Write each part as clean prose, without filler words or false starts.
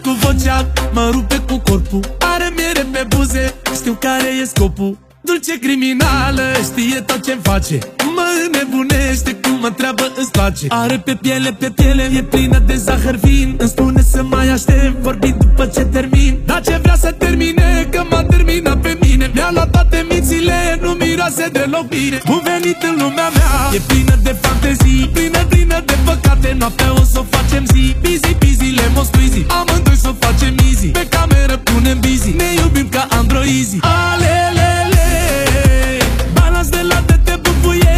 cu vocea, mă rupe cu corpul. Are miere pe buze, știu care e scopul. Dulce criminală, știe tot ce-mi face. Mă înnebunește cum mă treabă îți place. Are pe piele, e plină de zahăr vin. Îmi spune să mai aștept, vorbind după ce termin. Dar ce vrea să termine, că m-a terminat pe mine. Mi-a luat toate mințile, nu miroase deloc bine. Bun venit în lumea mea, e plină de fantezii, plină de păcate. Noaptea o s-o facem zi, busy, lemon squeezy. Amândoi s-o facem easy, pe cameră punem busy. Ne iubim ca androizi. Alelele, balans de la de te bubuie.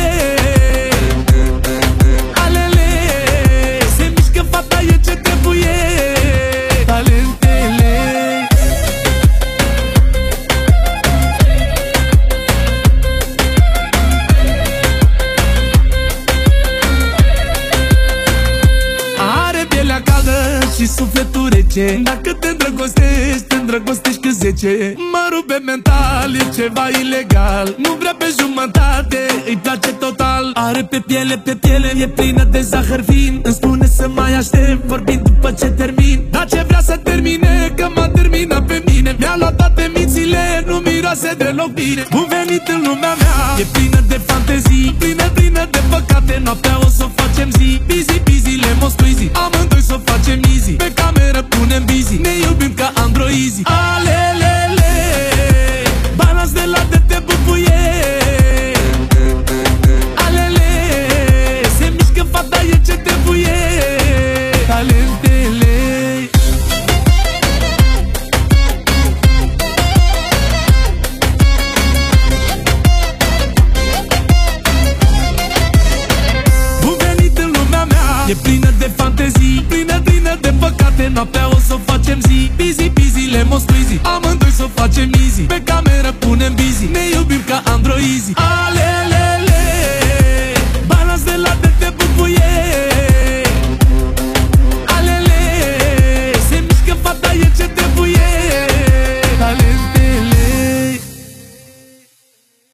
Alele, se mișcă fata, e ce trebuie. Talentele. Are pielea caldă și sufletul rece. Dacă te îndrăgostești cât 10. Mă rupe mental, e ceva ilegal. Nu vrea pe jumătate, îi place total. Are pe piele, e plină de zahăr vin. Îmi spune să mai aștept, vorbind după ce termin. Dar ce vrea să termine, că m-a terminat pe mine. Mi-a luat toate mințile, nu miroase deloc bine. Bun venit în lumea mea, e plină de fantezii, plină de păcate. Noaptea o s-o facem zi, busy, lemon squeezy. Amândoi s-o facem easy, pe cameră punem busy. Ne iubim ca androizi. Alelele, balans de la de te bubuie. Alele, se mișcă fata, e ce trebuie. Talentele. Bun venit în lumea mea, e plină de fantezii, plină de păcate. Noaptea o s-o facem zi, busy, lemon squeezy. Amândoi s-o facem easy, pe cameră punem busy. Ne iubim ca androizi.